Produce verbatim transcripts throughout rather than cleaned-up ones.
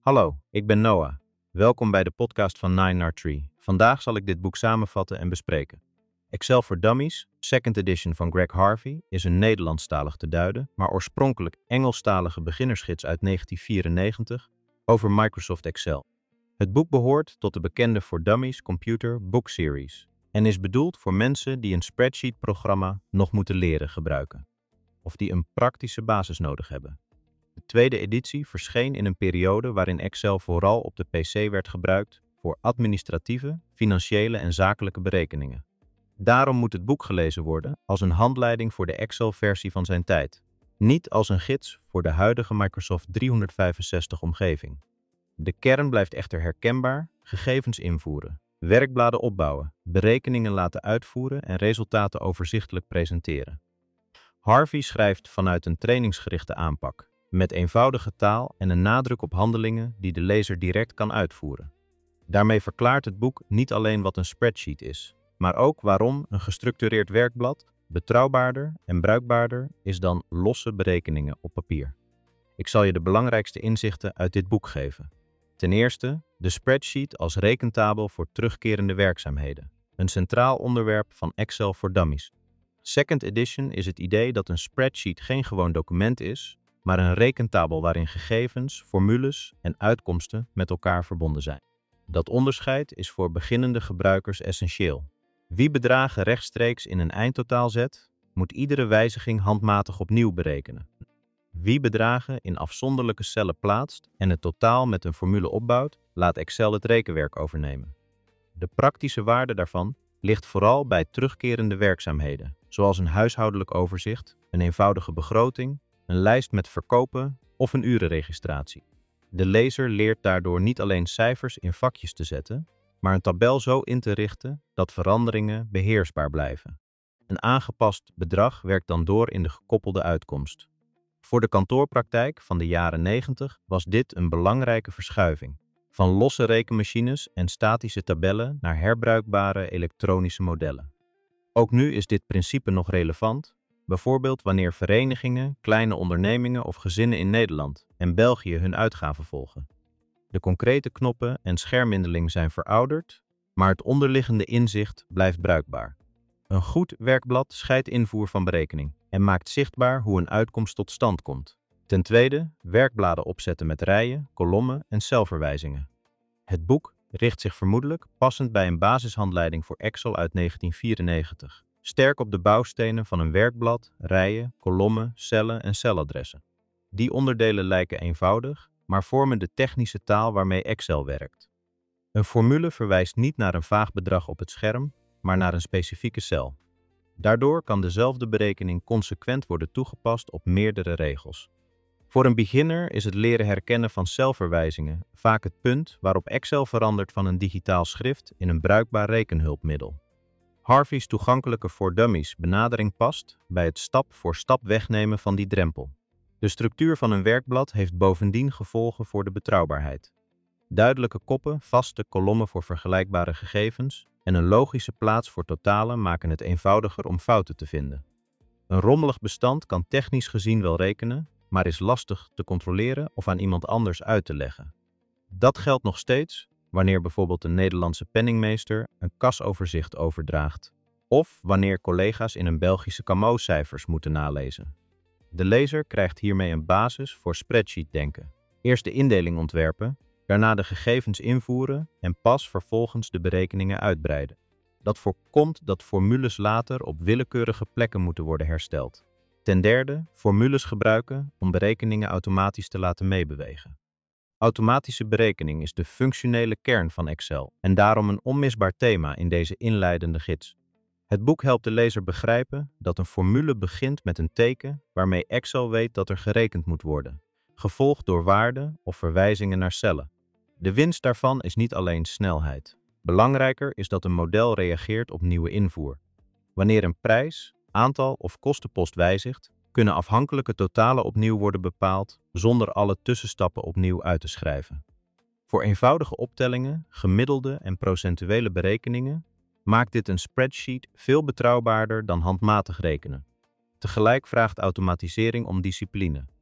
Hallo, ik ben Noah. Welkom bij de podcast van nine R Tree. Vandaag zal ik dit boek samenvatten en bespreken. Excel for Dummies, second edition van Greg Harvey, is een Nederlandstalig te duiden, maar oorspronkelijk Engelstalige beginnersgids uit negentien vierennegentig over Microsoft Excel. Het boek behoort tot de bekende For Dummies Computer Book Series en is bedoeld voor mensen die een spreadsheet-programma nog moeten leren gebruiken, of die een praktische basis nodig hebben. De tweede editie verscheen in een periode waarin Excel vooral op de P C werd gebruikt voor administratieve, financiële en zakelijke berekeningen. Daarom moet het boek gelezen worden als een handleiding voor de Excel-versie van zijn tijd, niet als een gids voor de huidige Microsoft driehonderdvijfenzestig-omgeving. De kern blijft echter herkenbaar: gegevens invoeren, werkbladen opbouwen, berekeningen laten uitvoeren en resultaten overzichtelijk presenteren. Harvey schrijft vanuit een trainingsgerichte aanpak, met eenvoudige taal en een nadruk op handelingen die de lezer direct kan uitvoeren. Daarmee verklaart het boek niet alleen wat een spreadsheet is, maar ook waarom een gestructureerd werkblad betrouwbaarder en bruikbaarder is dan losse berekeningen op papier. Ik zal je de belangrijkste inzichten uit dit boek geven. Ten eerste, de spreadsheet als rekentabel voor terugkerende werkzaamheden. Een centraal onderwerp van Excel for Dummies. Second edition is het idee dat een spreadsheet geen gewoon document is, maar een rekentabel waarin gegevens, formules en uitkomsten met elkaar verbonden zijn. Dat onderscheid is voor beginnende gebruikers essentieel. Wie bedragen rechtstreeks in een eindtotaal zet, moet iedere wijziging handmatig opnieuw berekenen. Wie bedragen in afzonderlijke cellen plaatst en het totaal met een formule opbouwt, laat Excel het rekenwerk overnemen. De praktische waarde daarvan ligt vooral bij terugkerende werkzaamheden, zoals een huishoudelijk overzicht, een eenvoudige begroting, een lijst met verkopen of een urenregistratie. De lezer leert daardoor niet alleen cijfers in vakjes te zetten, maar een tabel zo in te richten dat veranderingen beheersbaar blijven. Een aangepast bedrag werkt dan door in de gekoppelde uitkomst. Voor de kantoorpraktijk van de jaren negentig was dit een belangrijke verschuiving. Van losse rekenmachines en statische tabellen naar herbruikbare elektronische modellen. Ook nu is dit principe nog relevant, bijvoorbeeld wanneer verenigingen, kleine ondernemingen of gezinnen in Nederland en België hun uitgaven volgen. De concrete knoppen en schermindeling zijn verouderd, maar het onderliggende inzicht blijft bruikbaar. Een goed werkblad scheidt invoer van berekening en maakt zichtbaar hoe een uitkomst tot stand komt. Ten tweede, werkbladen opzetten met rijen, kolommen en celverwijzingen. Het boek richt zich vermoedelijk passend bij een basishandleiding voor Excel uit negentien vierennegentig. Sterk op de bouwstenen van een werkblad, rijen, kolommen, cellen en celadressen. Die onderdelen lijken eenvoudig, maar vormen de technische taal waarmee Excel werkt. Een formule verwijst niet naar een vaag bedrag op het scherm, maar naar een specifieke cel. Daardoor kan dezelfde berekening consequent worden toegepast op meerdere regels. Voor een beginner is het leren herkennen van celverwijzingen vaak het punt waarop Excel verandert van een digitaal schrift in een bruikbaar rekenhulpmiddel. Harvey's toegankelijke For Dummies benadering past bij het stap-voor-stap wegnemen van die drempel. De structuur van een werkblad heeft bovendien gevolgen voor de betrouwbaarheid. Duidelijke koppen, vaste kolommen voor vergelijkbare gegevens en een logische plaats voor totalen maken het eenvoudiger om fouten te vinden. Een rommelig bestand kan technisch gezien wel rekenen, maar is lastig te controleren of aan iemand anders uit te leggen. Dat geldt nog steeds wanneer bijvoorbeeld een Nederlandse penningmeester een kasoverzicht overdraagt, of wanneer collega's in een Belgische Camo cijfers moeten nalezen. De lezer krijgt hiermee een basis voor spreadsheet-denken. Eerst de indeling ontwerpen, daarna de gegevens invoeren en pas vervolgens de berekeningen uitbreiden. Dat voorkomt dat formules later op willekeurige plekken moeten worden hersteld. Ten derde, formules gebruiken om berekeningen automatisch te laten meebewegen. Automatische berekening is de functionele kern van Excel en daarom een onmisbaar thema in deze inleidende gids. Het boek helpt de lezer begrijpen dat een formule begint met een teken waarmee Excel weet dat er gerekend moet worden, gevolgd door waarden of verwijzingen naar cellen. De winst daarvan is niet alleen snelheid. Belangrijker is dat een model reageert op nieuwe invoer. Wanneer een prijs, aantal of kostenpost wijzigt, kunnen afhankelijke totalen opnieuw worden bepaald zonder alle tussenstappen opnieuw uit te schrijven. Voor eenvoudige optellingen, gemiddelde en procentuele berekeningen maakt dit een spreadsheet veel betrouwbaarder dan handmatig rekenen. Tegelijk vraagt automatisering om discipline.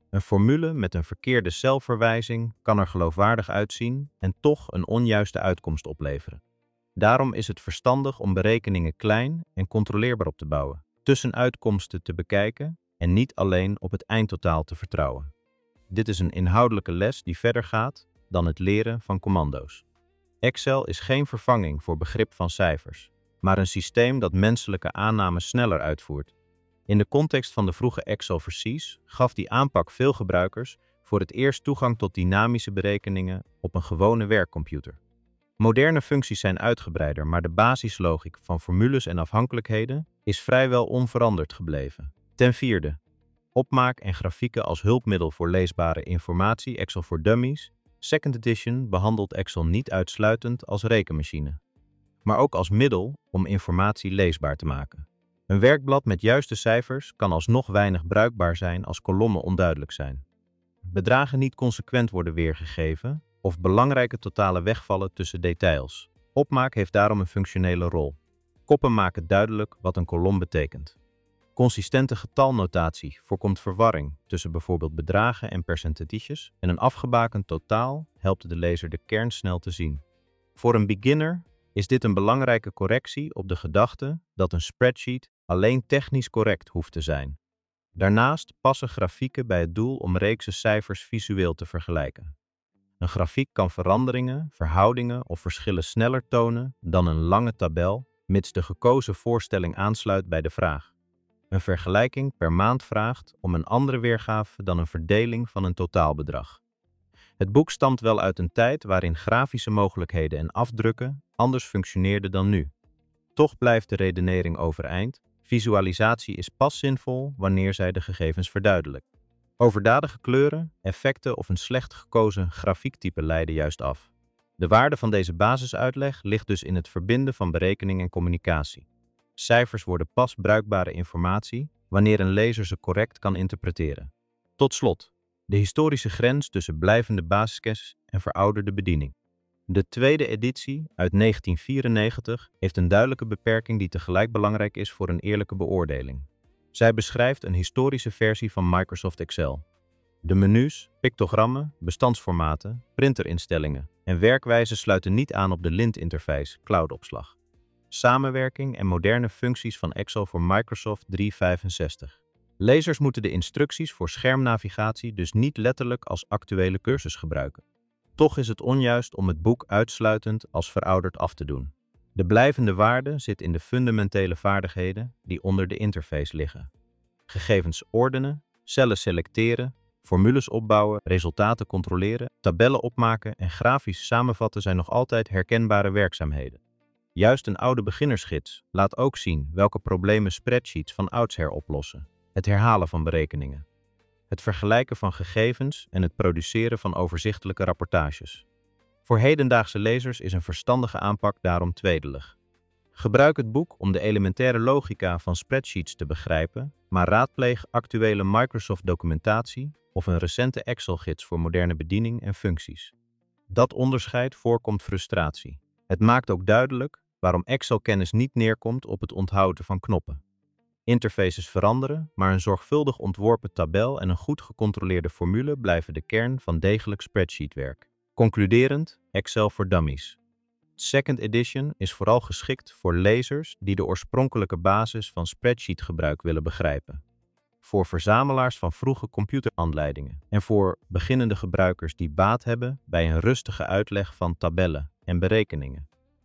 Een formule met een verkeerde celverwijzing kan er geloofwaardig uitzien en toch een onjuiste uitkomst opleveren. Daarom is het verstandig om berekeningen klein en controleerbaar op te bouwen, tussenuitkomsten te bekijken en niet alleen op het eindtotaal te vertrouwen. Dit is een inhoudelijke les die verder gaat dan het leren van commando's. Excel is geen vervanging voor begrip van cijfers, maar een systeem dat menselijke aannames sneller uitvoert. In de context van de vroege Excel-versies gaf die aanpak veel gebruikers voor het eerst toegang tot dynamische berekeningen op een gewone werkcomputer. Moderne functies zijn uitgebreider, maar de basislogiek van formules en afhankelijkheden is vrijwel onveranderd gebleven. Ten vierde, opmaak en grafieken als hulpmiddel voor leesbare informatie, Excel voor Dummies. Second Edition behandelt Excel niet uitsluitend als rekenmachine, maar ook als middel om informatie leesbaar te maken. Een werkblad met juiste cijfers kan alsnog weinig bruikbaar zijn als kolommen onduidelijk zijn. Bedragen niet consequent worden weergegeven of belangrijke totalen wegvallen tussen details. Opmaak heeft daarom een functionele rol. Koppen maken duidelijk wat een kolom betekent. Consistente getalnotatie voorkomt verwarring tussen bijvoorbeeld bedragen en percentages en een afgebakend totaal helpt de lezer de kern snel te zien. Voor een beginner is dit een belangrijke correctie op de gedachte dat een spreadsheet alleen technisch correct hoeft te zijn. Daarnaast passen grafieken bij het doel om reeksen cijfers visueel te vergelijken. Een grafiek kan veranderingen, verhoudingen of verschillen sneller tonen dan een lange tabel, mits de gekozen voorstelling aansluit bij de vraag. Een vergelijking per maand vraagt om een andere weergave dan een verdeling van een totaalbedrag. Het boek stamt wel uit een tijd waarin grafische mogelijkheden en afdrukken anders functioneerden dan nu. Toch blijft de redenering overeind. Visualisatie is pas zinvol wanneer zij de gegevens verduidelijkt. Overdadige kleuren, effecten of een slecht gekozen grafiektype leiden juist af. De waarde van deze basisuitleg ligt dus in het verbinden van berekening en communicatie. Cijfers worden pas bruikbare informatie wanneer een lezer ze correct kan interpreteren. Tot slot, de historische grens tussen blijvende basiskennis en verouderde bediening. De tweede editie uit negentien vierennegentig heeft een duidelijke beperking die tegelijk belangrijk is voor een eerlijke beoordeling. Zij beschrijft een historische versie van Microsoft Excel. De menus, pictogrammen, bestandsformaten, printerinstellingen en werkwijzen sluiten niet aan op de lint-interface, cloudopslag. Samenwerking en moderne functies van Excel voor Microsoft driehonderdvijfenzestig. Lezers moeten de instructies voor schermnavigatie dus niet letterlijk als actuele cursus gebruiken. Toch is het onjuist om het boek uitsluitend als verouderd af te doen. De blijvende waarde zit in de fundamentele vaardigheden die onder de interface liggen. Gegevens ordenen, cellen selecteren, formules opbouwen, resultaten controleren, tabellen opmaken en grafisch samenvatten zijn nog altijd herkenbare werkzaamheden. Juist een oude beginnersgids laat ook zien welke problemen spreadsheets van oudsher oplossen. Het herhalen van berekeningen, het vergelijken van gegevens en het produceren van overzichtelijke rapportages. Voor hedendaagse lezers is een verstandige aanpak daarom tweedelig. Gebruik het boek om de elementaire logica van spreadsheets te begrijpen, maar raadpleeg actuele Microsoft-documentatie of een recente Excel-gids voor moderne bediening en functies. Dat onderscheid voorkomt frustratie. Het maakt ook duidelijk waarom Excel-kennis niet neerkomt op het onthouden van knoppen. Interfaces veranderen, maar een zorgvuldig ontworpen tabel en een goed gecontroleerde formule blijven de kern van degelijk spreadsheetwerk. Concluderend, Excel voor Dummies. Second Edition is vooral geschikt voor lezers die de oorspronkelijke basis van spreadsheetgebruik willen begrijpen. Voor verzamelaars van vroege computeraanleidingen en voor beginnende gebruikers die baat hebben bij een rustige uitleg van tabellen en berekeningen.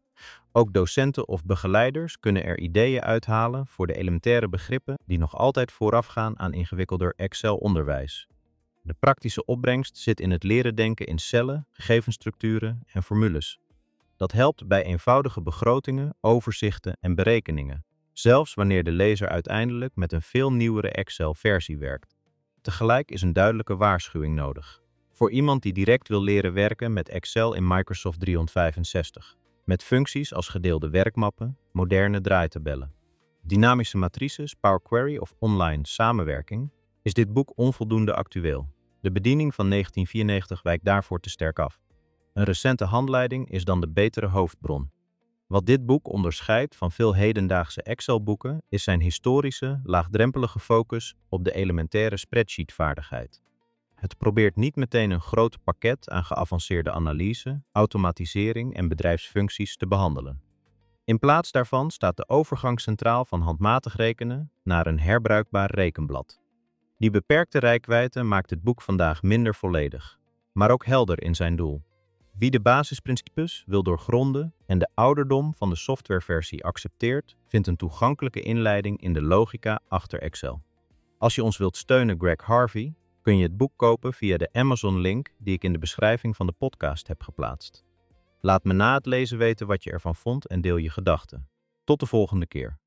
Ook docenten of begeleiders kunnen er ideeën uithalen voor de elementaire begrippen die nog altijd voorafgaan aan ingewikkelder Excel-onderwijs. De praktische opbrengst zit in het leren denken in cellen, gegevensstructuren en formules. Dat helpt bij eenvoudige begrotingen, overzichten en berekeningen, zelfs wanneer de lezer uiteindelijk met een veel nieuwere Excel-versie werkt. Tegelijk is een duidelijke waarschuwing nodig. Voor iemand die direct wil leren werken met Excel in Microsoft driehonderdvijfenzestig. Met functies als gedeelde werkmappen, moderne draaitabellen, dynamische matrices, Power Query of online samenwerking, is dit boek onvoldoende actueel. De bediening van negentien vierennegentig wijkt daarvoor te sterk af. Een recente handleiding is dan de betere hoofdbron. Wat dit boek onderscheidt van veel hedendaagse Excel-boeken is zijn historische, laagdrempelige focus op de elementaire spreadsheetvaardigheid. Het probeert niet meteen een groot pakket aan geavanceerde analyse, automatisering en bedrijfsfuncties te behandelen. In plaats daarvan staat de overgang centraal van handmatig rekenen naar een herbruikbaar rekenblad. Die beperkte reikwijdte maakt het boek vandaag minder volledig, maar ook helder in zijn doel. Wie de basisprincipes wil doorgronden en de ouderdom van de softwareversie accepteert, vindt een toegankelijke inleiding in de logica achter Excel. Als je ons wilt steunen, Greg Harvey, kun je het boek kopen via de Amazon-link die ik in de beschrijving van de podcast heb geplaatst. Laat me na het lezen weten wat je ervan vond en deel je gedachten. Tot de volgende keer.